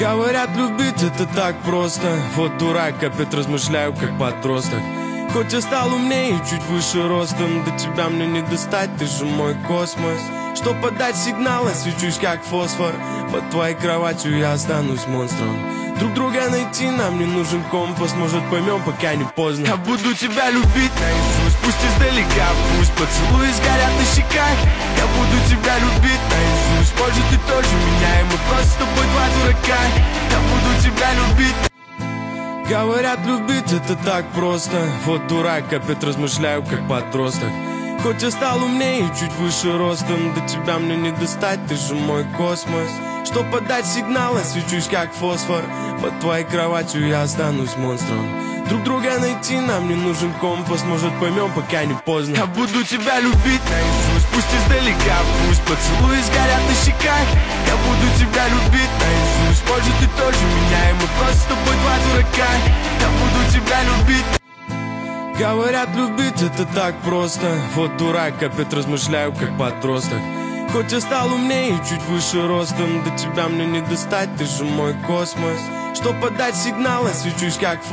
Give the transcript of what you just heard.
Говорят, любить это так просто. Вот дурак, опять размышляю, как подросток. Хоть я стал умнее, чуть выше ростом, до тебя мне не достать, ты же мой космос. Чтоб подать сигнал, я свечусь как фосфор. Под твоей кроватью я останусь монстром. Друг друга найти нам не нужен компас. Может поймем, пока не поздно. Я буду тебя любить наизусть, пусть издалека, пусть поцелуи сгорят на щеках. Я буду тебя любить наизусть, может ты тоже меня, и мы просто с тобой два дурака. Я буду тебя любить. Говорят, любить это так просто. Вот дурак, опять размышляю, как подросток. Хоть я стал умнее, чуть выше ростом, до тебя мне не достать, ты же мой космос. Чтоб подать сигнал, я свечусь как фосфор. Под твоей кроватью я останусь монстром. Друг друга найти нам не нужен компас. Может поймем, пока не поздно. Я буду тебя любить наизусть, пусть издалека, пусть поцелуи сгорят на щеках. Я буду тебя любить наизусть, может ты тоже меня, и мы просто с тобой два дурака. Я буду тебя любить. Говорят, любить это так просто. Вот дурак, опять размышляю, как подросток. Хоть я стал умнее, чуть выше ростом, до тебя мне не достать, ты же мой космос. Чтоб подать сигнал, я свечусь как